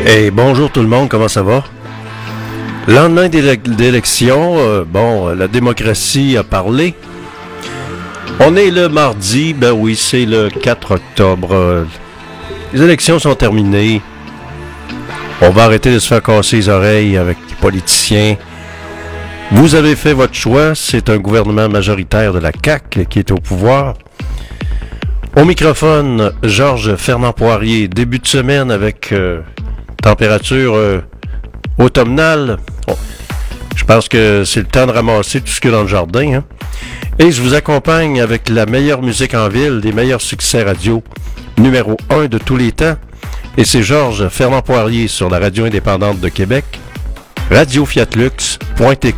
Hey, bonjour tout le monde, comment ça va? Lendemain d'élection, la démocratie a parlé. On est le mardi, ben oui, c'est le 4 octobre. Les élections sont terminées. On va arrêter de se faire casser les oreilles avec les politiciens. Vous avez fait votre choix, c'est un gouvernement majoritaire de la CAQ qui est au pouvoir. Au microphone, Georges Fernand Poirier, début de semaine avec température automnale. Bon, je pense que c'est le temps de ramasser tout ce qu'il y a dans le jardin. Hein? Et je vous accompagne avec la meilleure musique en ville, les meilleurs succès radio, numéro 1 de tous les temps. Et c'est Georges Fernand Poirier sur la radio indépendante de Québec, radiofiatlux.tk.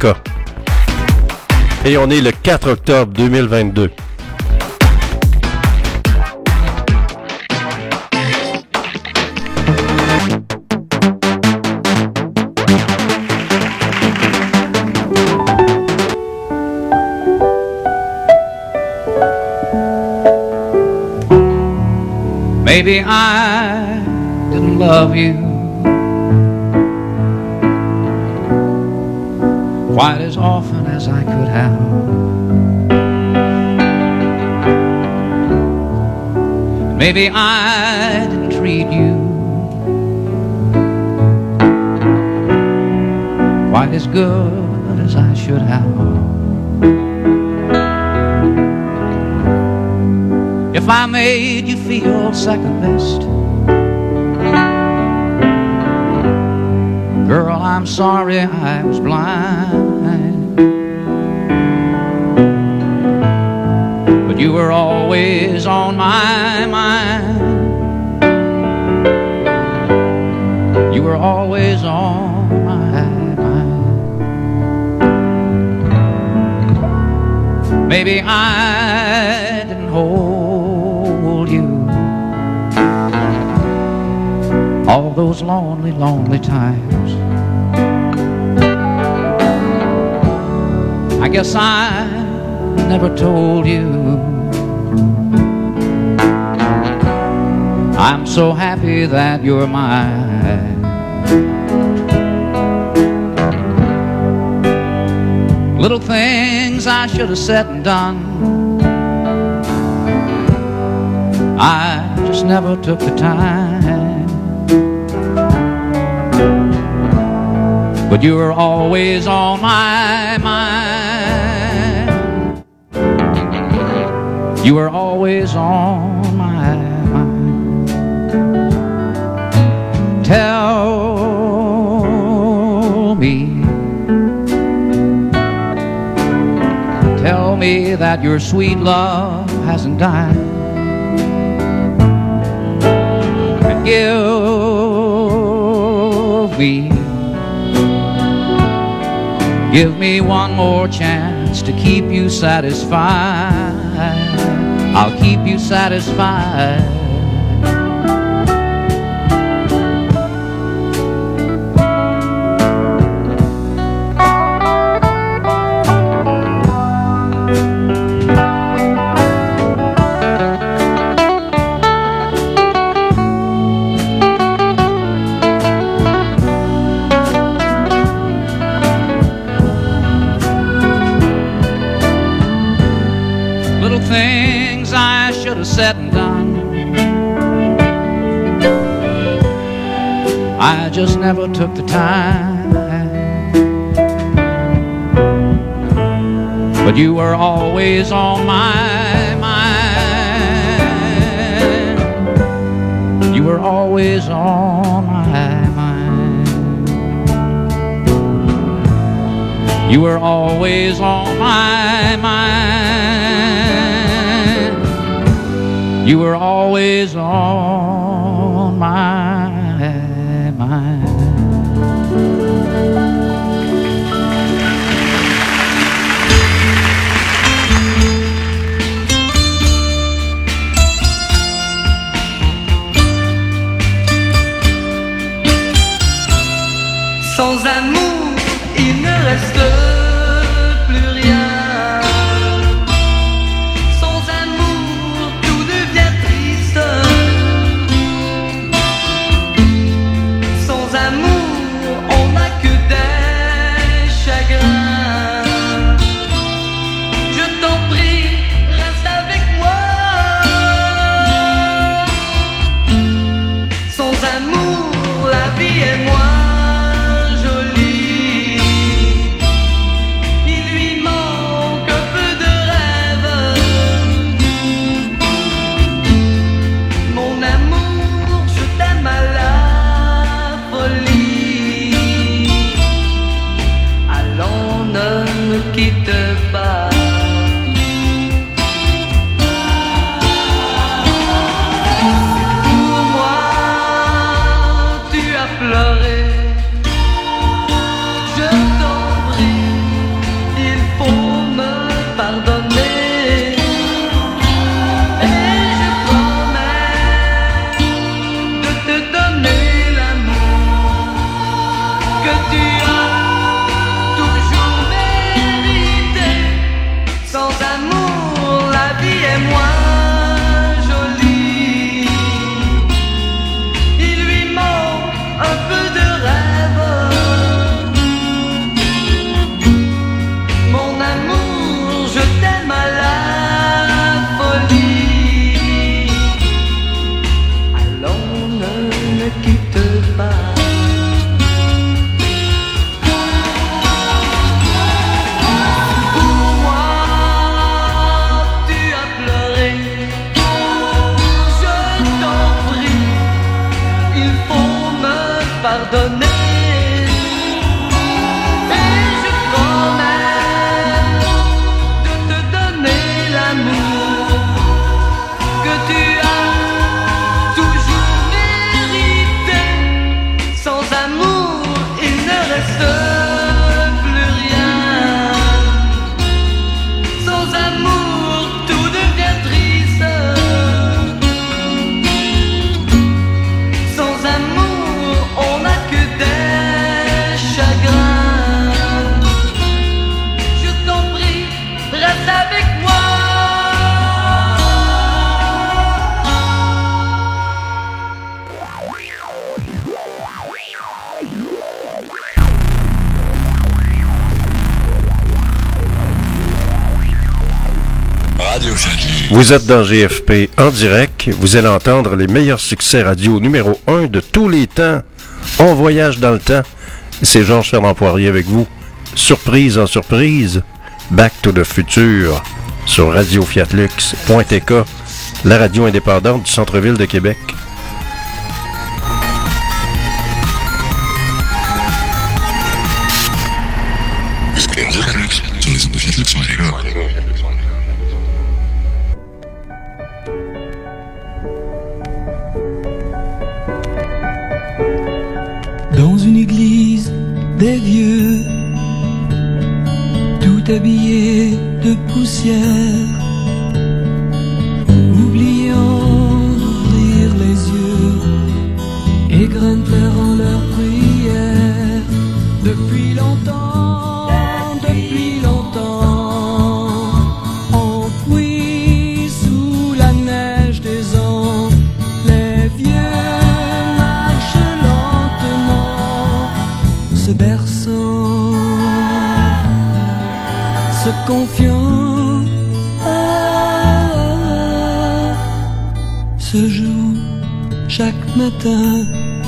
Et on est le 4 octobre 2022. Maybe I didn't love you quite as often as I could have. Maybe I didn't treat you quite as good as I should have. If I made you feel second best, girl, I'm sorry I was blind. But you were always on my mind. You were always on my mind. Maybe I didn't hold all those lonely, lonely times. I guess I never told you I'm so happy that you're mine. Little things I should have said and done, I just never took the time. But you were always on my mind. You were always on my mind. Tell me that your sweet love hasn't died. And give me one more chance to keep you satisfied. I'll keep you satisfied. Things I should have said and done, I just never took the time. But you were always on my mind. You were always on my mind. You were always on my mind. You were always on my mind. Sans amour, il ne reste plus rien. Sans pardonner. Et je promets de te donner l'amour que tu as toujours mérité. Sans amour, il ne reste plus rien. Sans amour, tout devient triste. Sans amour, on n'a que des chagrins. Je t'en prie, reste avec moi. Vous êtes dans GFP en direct. Vous allez entendre les meilleurs succès radio numéro 1 de tous les temps. On voyage dans le temps. C'est Georges Fernand Poirier avec vous. Surprise en surprise. Back to the Future sur radiofiatlux.tk, la radio indépendante du centre-ville de Québec. Dans une église des vieux, tout habillé de poussière, oubliant d'ouvrir les yeux, et grimper en leur prière. Depuis longtemps, enfouis sous la neige des ans, les vieux marchent lentement, se berçant, se confiant. Se joue chaque matin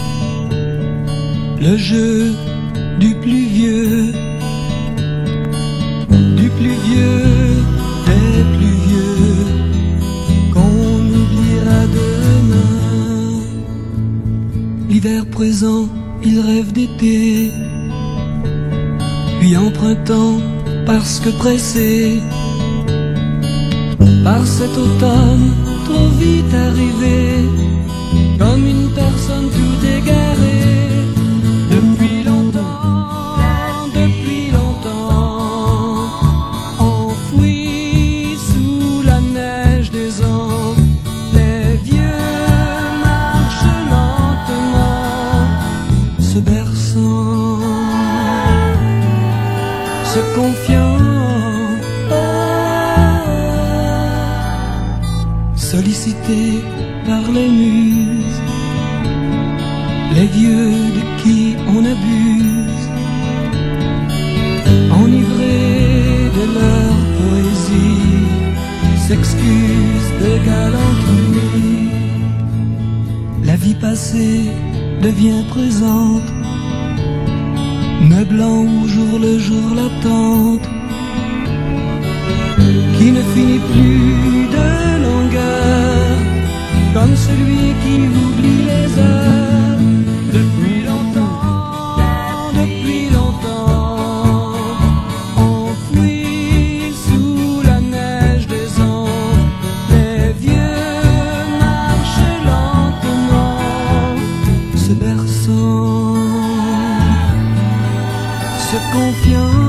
le jeu du plus vieux, des plus vieux, qu'on oubliera demain. L'hiver présent, il rêve d'été, puis en printemps, parce que pressé par cet automne trop vite arrivé, comme une personne tout égarée. Depuis longtemps, enfoui sous la neige des ans, les vieux marchent lentement, se berçant, se confiant. Sollicités par les muses, les vieux de qui on abuse, enivrés de leur poésie, s'excusent de galanterie. La vie passée devient présente, meublant au jour le jour l'attente, qui ne finit plus de longueur, comme celui qui oublie les heures. Depuis longtemps, enfoui sous la neige des ans, les vieux marchent lentement, se berçant, se confiant.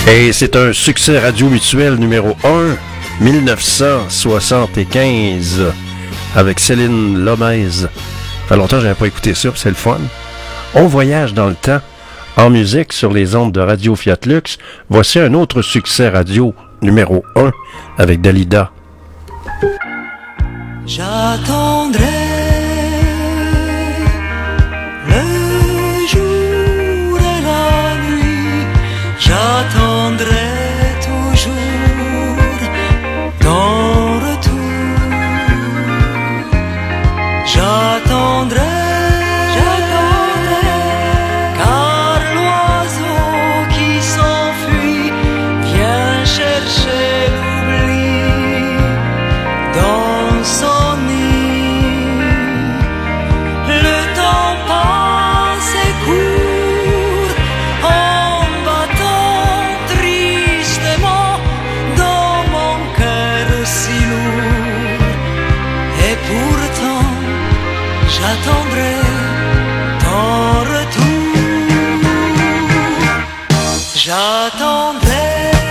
Et c'est un succès radio mutuel numéro 1, 1975, avec Céline Lomez. Ça fait longtemps que je n'avais pas écouté ça, puis c'est le fun. On voyage dans le temps, en musique, sur les ondes de Radio Fiat Lux. Voici un autre succès radio numéro 1, avec Dalida. J'attendrai le jour et la nuit, j'attendrai toujours ton retour. J'attendrai, car l'oiseau qui s'enfuit vient chercher l'oubli dans son nid. Le temps passe et court en battant tristement dans mon cœur si lourd. Et pourtant j'attendrai ton retour. J'attendrai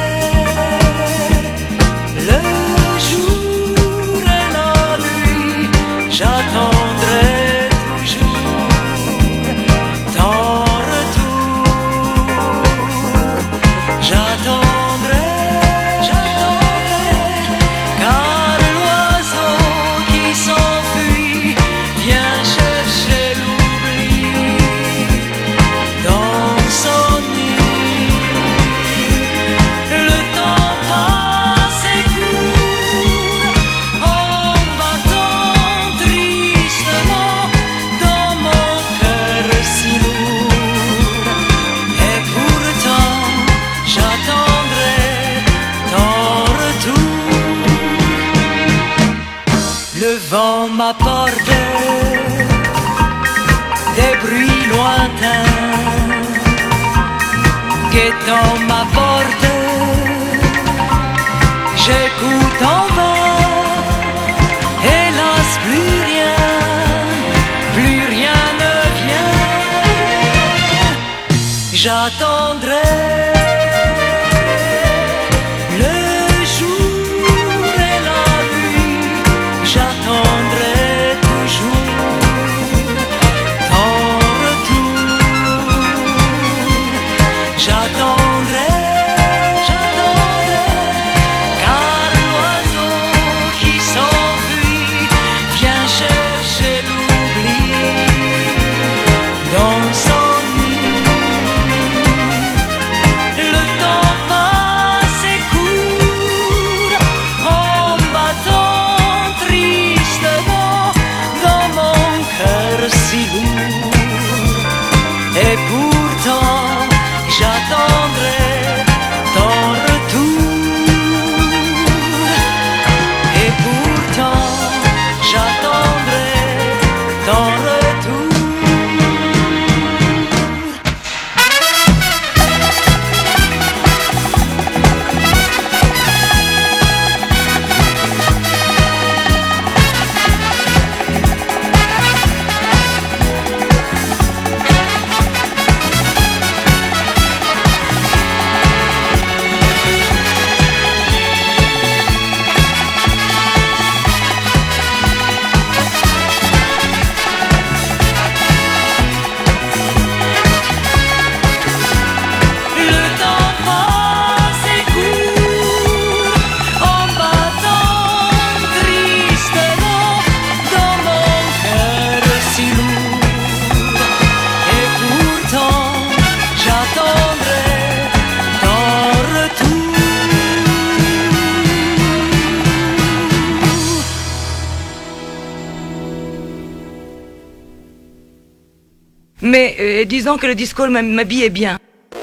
le jour et la nuit, j'attendrai toujours ton retour. J'attendrai, car l'oiseau qui s'enfuit vient chercher l'oubli dans son nid. Le temps passe et court en battant tristement dans mon cœur si lourd. Et pourtant j'attendrai ton retour. Le vent m'apporte des bruits lointains, guettant ma porte, j'écoute en vain. Hélas, plus rien ne vient. J'attendrai le jour et la nuit, j'attendrai toujours ton retour. J'attendrai, car l'oiseau qui s'enfuit vient chercher l'oubli dans son nid. Le temps passe et court en battant tristement dans mon cœur si lourd. Et pourtant j'attendrai ton retour. Et pourtant j'attendrai ton retour. Le temps passe et court en battant tristement dans mon cœur si lourd. Et pourtant j'attendrai ton retour. Mais disons que le disco m'habillait bien.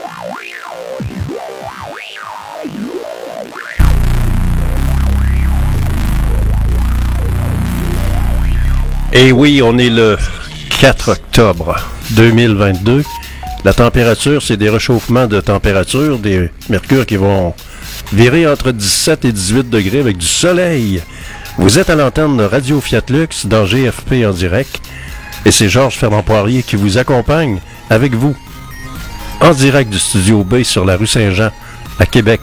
Et oui, on est le 4 octobre 2022. La température, c'est des réchauffements de température, des mercures qui vont virer entre 17 et 18 degrés avec du soleil. Vous êtes à l'antenne de Radio Fiat Lux dans GFP en direct. Et c'est Georges Fernand Poirier qui vous accompagne avec vous. En direct du Studio B sur la rue Saint-Jean à Québec.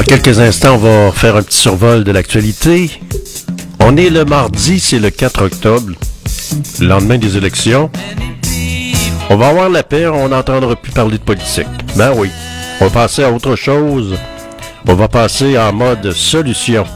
quelques instants, on va faire un petit survol de l'actualité. On est le mardi, c'est le 4 octobre, le lendemain des élections. On va avoir la paix, on n'entendra plus parler de politique. Ben oui, on va passer à autre chose. On va passer en mode solution.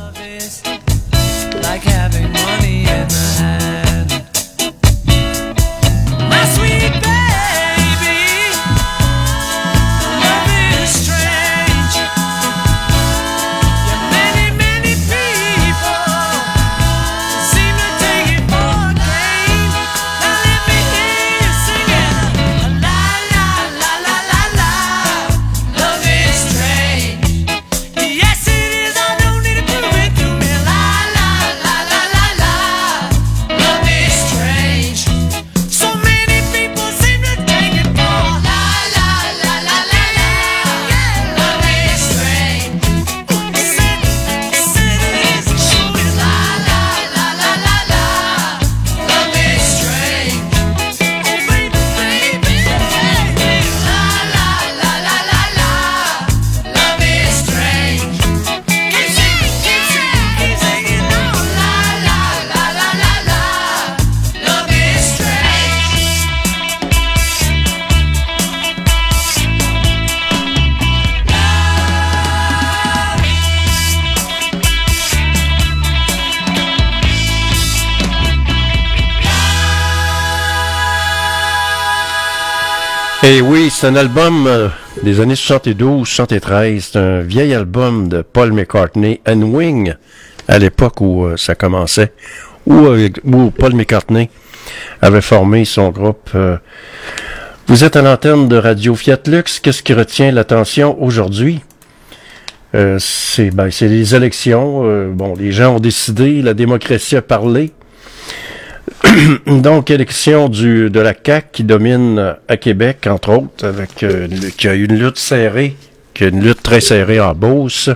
Et oui, c'est un album des années 72-73. C'est un vieil album de Paul McCartney and Wing, à l'époque où ça commençait, où Paul McCartney avait formé son groupe. Vous êtes à l'antenne de Radio Fiat Lux. Qu'est-ce qui retient l'attention aujourd'hui? C'est les élections. Les gens ont décidé, la démocratie a parlé. Donc, élection de la CAQ qui domine à Québec, entre autres, avec qui a eu une lutte serrée, qui a une lutte très serrée en Beauce.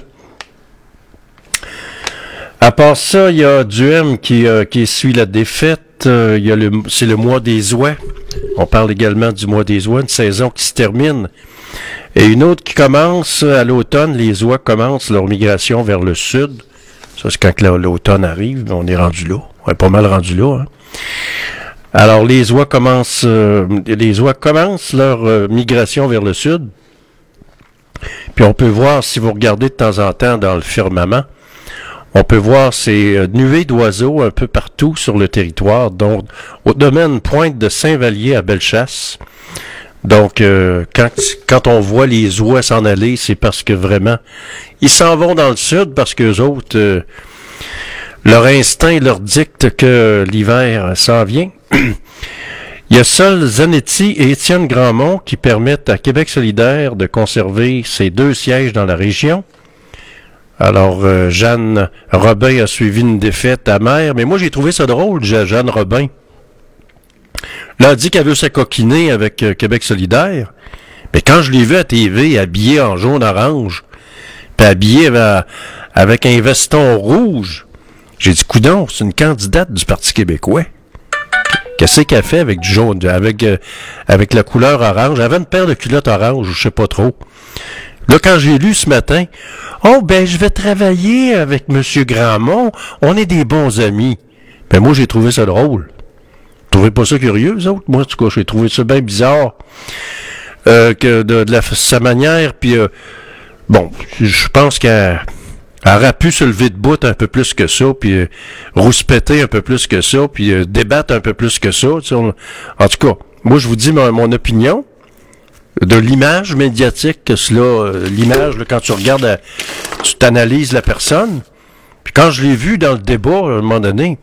À part ça, il y a Duhem qui suit la défaite. C'est le mois des oies. On parle également du mois des oies, une saison qui se termine. Et une autre qui commence à l'automne. Les oies commencent leur migration vers le sud. Ça, c'est quand l'automne arrive. On est rendu là. On est pas mal rendu là, hein. Alors, les oies commencent leur migration vers le sud. Puis on peut voir, si vous regardez de temps en temps dans le firmament, on peut voir ces nuées d'oiseaux un peu partout sur le territoire, dont au domaine Pointe de Saint-Vallier à Bellechasse. Donc, quand on voit les oies s'en aller, c'est parce que vraiment, ils s'en vont dans le sud parce qu'eux autres... leur instinct leur dicte que l'hiver s'en vient. Il y a Sol Zanetti et Étienne Grandmont qui permettent à Québec solidaire de conserver ses 2 sièges dans la région. Alors, Jeanne Robin a suivi une défaite amère, mais moi j'ai trouvé ça drôle, Jeanne Robin. Là, elle dit qu'elle veut s'acoquiner avec Québec solidaire, mais quand je l'ai vue à TV, habillée en jaune-orange, puis habillée avec un veston rouge, j'ai dit, coudonc, c'est une candidate du Parti québécois. Qu'est-ce qu'elle fait avec du jaune, avec la couleur orange? Elle avait une paire de culottes orange, je sais pas trop. Là, quand j'ai lu ce matin, je vais travailler avec M. Grandmont, on est des bons amis. Ben, moi, j'ai trouvé ça drôle. Vous trouvez pas ça curieux, vous autres? Moi, en tout cas, j'ai trouvé ça bien bizarre, que sa manière, puis je pense qu'elle aurait pu se lever de bout un peu plus que ça, puis rouspéter un peu plus que ça, puis débattre un peu plus que ça. En tout cas, moi, je vous dis mon opinion de l'image médiatique que cela, l'image, là, quand tu regardes, tu t'analyses la personne. Puis quand je l'ai vu dans le débat, à un moment donné,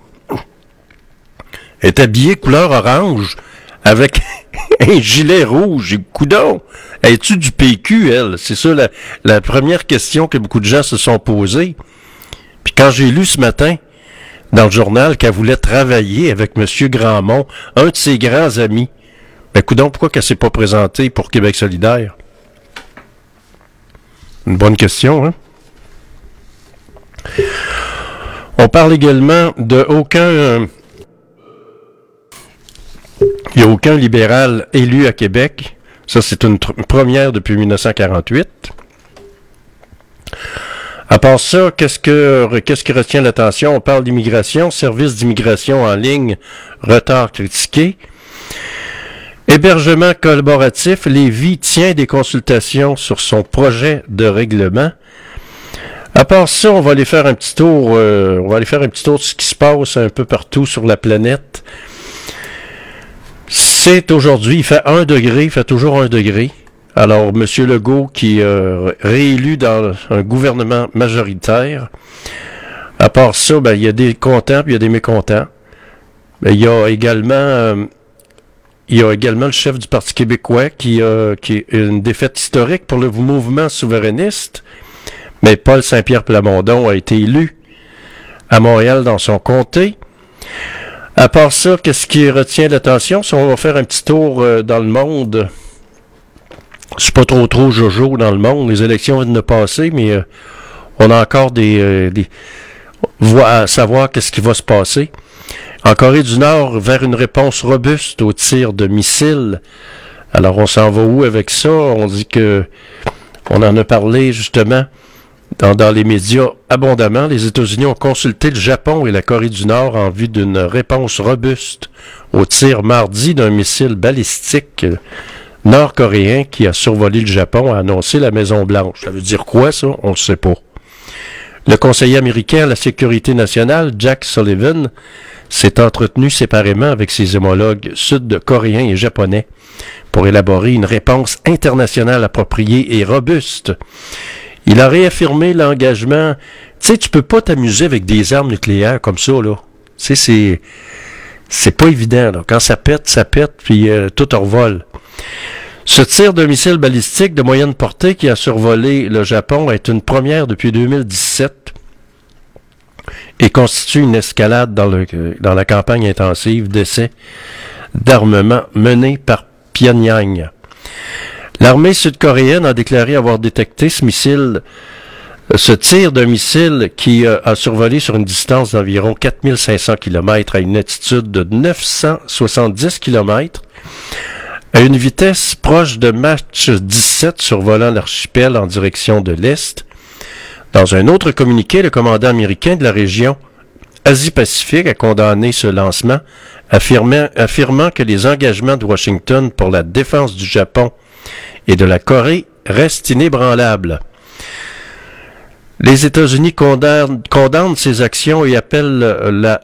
elle est habillée couleur orange, avec un gilet rouge. Coudonc, es-tu du PQ, elle? C'est ça la première question que beaucoup de gens se sont posées. Puis quand j'ai lu ce matin, dans le journal, qu'elle voulait travailler avec M. Grandmont, un de ses grands amis, ben coudonc, pourquoi qu'elle s'est pas présentée pour Québec solidaire? Une bonne question, hein? On parle également de il n'y a aucun libéral élu à Québec. Ça, c'est une première depuis 1948. À part ça, qu'est-ce qui retient l'attention? On parle d'immigration, service d'immigration en ligne, retard critiqué. Hébergement collaboratif, Lévis tient des consultations sur son projet de règlement. À part ça, on va aller faire un petit tour, de ce qui se passe un peu partout sur la planète. C'est aujourd'hui, il fait 1 degré, il fait toujours 1 degré. Alors, M. Legault, qui est réélu dans un gouvernement majoritaire, à part ça, il y a des contents puis il y a des mécontents. Il y a également le chef du Parti québécois qui est une défaite historique pour le mouvement souverainiste. Mais Paul Saint-Pierre Plamondon a été élu à Montréal dans son comté. À part ça, qu'est-ce qui retient l'attention? Si on va faire un petit tour dans le monde, c'est pas trop jojo dans le monde. Les élections viennent de passer, mais on a encore à savoir qu'est-ce qui va se passer. En Corée du Nord, vers une réponse robuste aux tirs de missiles. Alors, on s'en va où avec ça? On dit que on en a parlé justement dans les médias abondamment. Les États-Unis ont consulté le Japon et la Corée du Nord en vue d'une réponse robuste aux tirs mardi d'un missile balistique nord-coréen qui a survolé le Japon, a annoncé la Maison-Blanche. Ça veut dire quoi, ça? On ne sait pas. Le conseiller américain à la sécurité nationale, Jack Sullivan, s'est entretenu séparément avec ses homologues sud-coréens et japonais pour élaborer une réponse internationale appropriée et robuste. Il a réaffirmé l'engagement. Tu sais, tu peux pas t'amuser avec des armes nucléaires comme ça, là. Tu sais, c'est pas évident, là. Quand ça pète, puis tout revole. Ce tir de missile balistique de moyenne portée qui a survolé le Japon est une première depuis 2017 et constitue une escalade dans la campagne intensive d'essais d'armement menée par Pyongyang. L'armée sud-coréenne a déclaré avoir détecté ce tir d'un missile qui a survolé sur une distance d'environ 4500 km à une altitude de 970 km à une vitesse proche de Mach 17 survolant l'archipel en direction de l'Est. Dans un autre communiqué, le commandant américain de la région Asie-Pacifique a condamné ce lancement, affirmant que les engagements de Washington pour la défense du Japon et de la Corée restent inébranlables. Les États-Unis condamnent ces actions et appellent la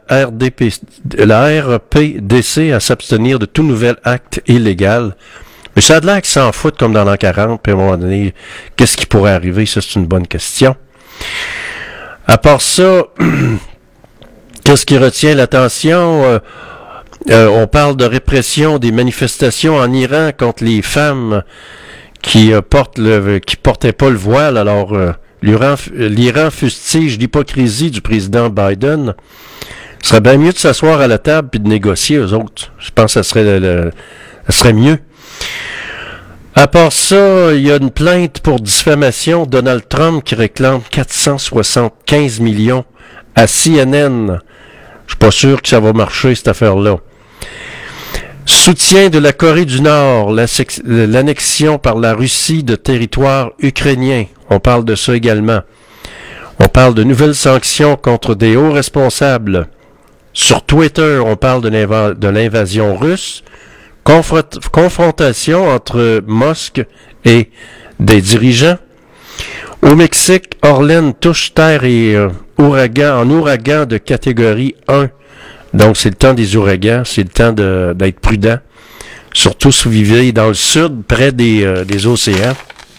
RPDC à s'abstenir de tout nouvel acte illégal. Mais ça a l'air qu'ils s'en foutent comme dans l'an 40, puis à un moment donné, qu'est-ce qui pourrait arriver? Ça, c'est une bonne question. À part ça, qu'est-ce qui retient l'attention? On parle de répression des manifestations en Iran contre les femmes qui portaient pas le voile. Alors, l'Iran fustige l'hypocrisie du président Biden. Ce serait bien mieux de s'asseoir à la table puis de négocier, eux autres. Je pense que ça serait mieux. À part ça, il y a une plainte pour diffamation. Donald Trump qui réclame 475 millions à CNN. Je suis pas sûr que ça va marcher, cette affaire-là. Soutien de la Corée du Nord, l'annexion par la Russie de territoires ukrainiens. On parle de ça également. On parle de nouvelles sanctions contre des hauts responsables. Sur Twitter, on parle de l'invasion russe. Confrontation entre Musk et des dirigeants. Au Mexique, Orlen touche terre et ouragan de catégorie 1. Donc, c'est le temps des ouragans, c'est le temps d'être prudent. Surtout si vous vivez dans le sud, près des océans.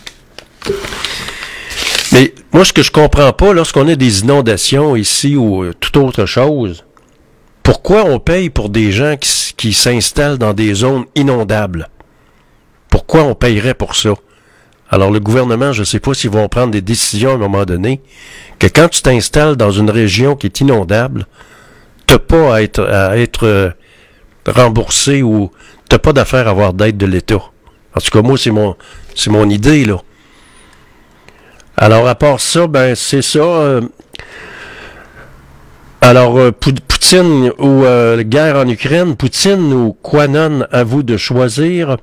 Mais moi, ce que je comprends pas, lorsqu'on a des inondations ici ou toute autre chose, pourquoi on paye pour des gens qui s'installent dans des zones inondables? Pourquoi on payerait pour ça? Alors, le gouvernement, je ne sais pas s'ils vont prendre des décisions à un moment donné, que quand tu t'installes dans une région qui est inondable, t'as pas à être remboursé ou t'as pas d'affaire à avoir d'aide de l'État. En tout cas, moi, c'est mon idée, là. Alors, à part ça, c'est ça. Poutine ou guerre en Ukraine, Poutine ou Quanon, à vous de choisir.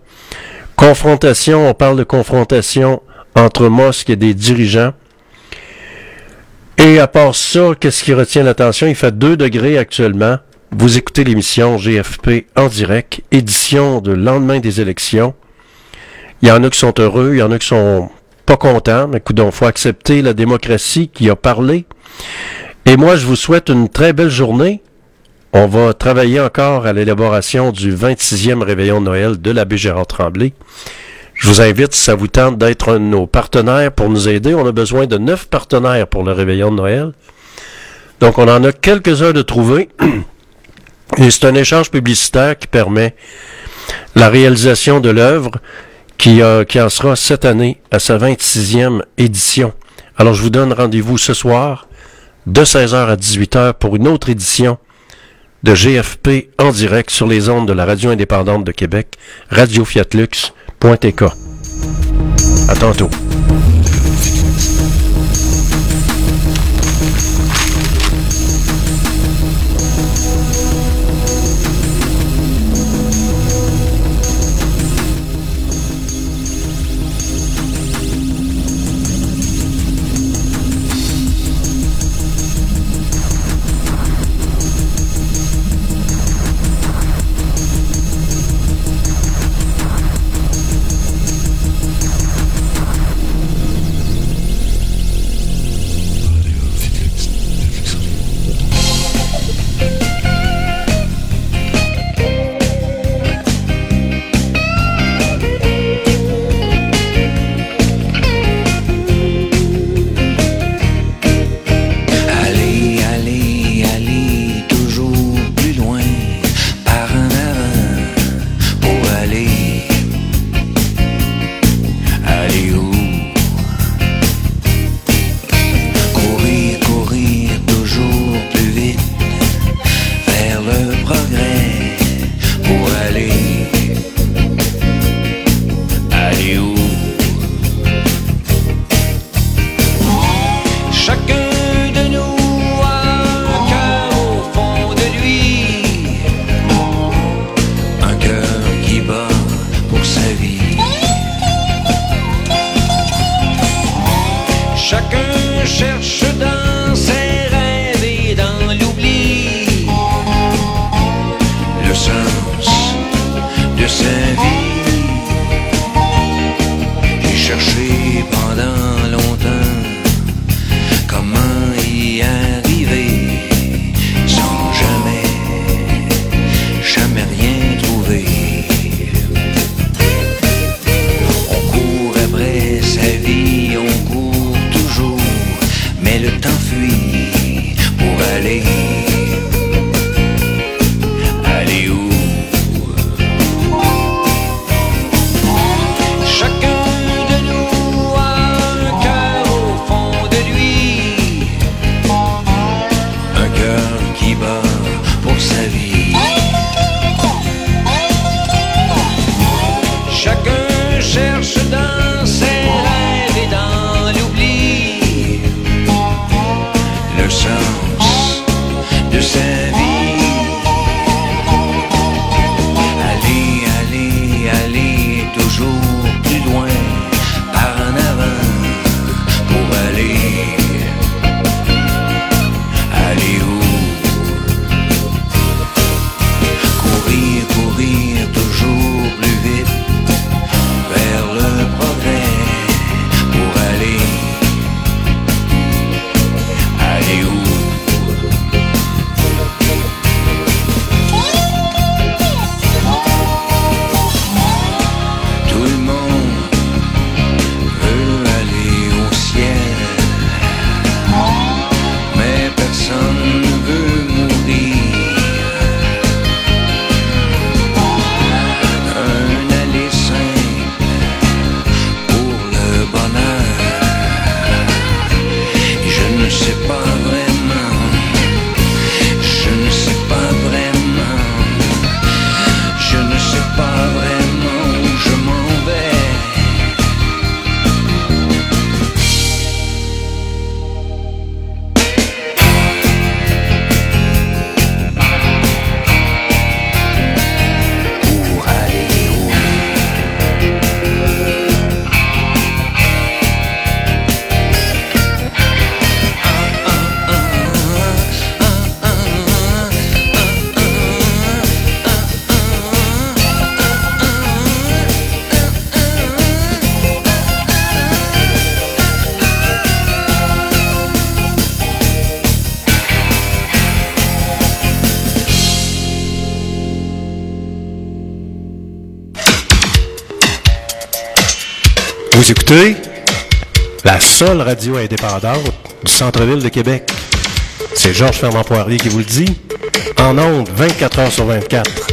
Confrontation, on parle de confrontation entre Musk et des dirigeants. Et à part ça, qu'est-ce qui retient l'attention? Il fait 2 degrés actuellement. Vous écoutez l'émission GFP en direct, édition de lendemain des élections. Il y en a qui sont heureux, il y en a qui sont pas contents, mais écoute, donc, faut accepter la démocratie qui a parlé. Et moi, je vous souhaite une très belle journée. On va travailler encore à l'élaboration du 26e réveillon de Noël de l'abbé Gérard Tremblay. Je vous invite, si ça vous tente, d'être un de nos partenaires pour nous aider. On a besoin de 9 partenaires pour le réveillon de Noël. Donc, on en a quelques-uns de trouver. Et c'est un échange publicitaire qui permet la réalisation de l'œuvre qui en sera cette année à sa 26e édition. Alors, je vous donne rendez-vous ce soir de 16h à 18h pour une autre édition de GFP en direct sur les ondes de la radio indépendante de Québec, radiofiatlux.tk. À tantôt. Vous écoutez la seule radio indépendante du centre-ville de Québec. C'est Georges Fernand Poirier qui vous le dit. En ondes, 24 heures sur 24.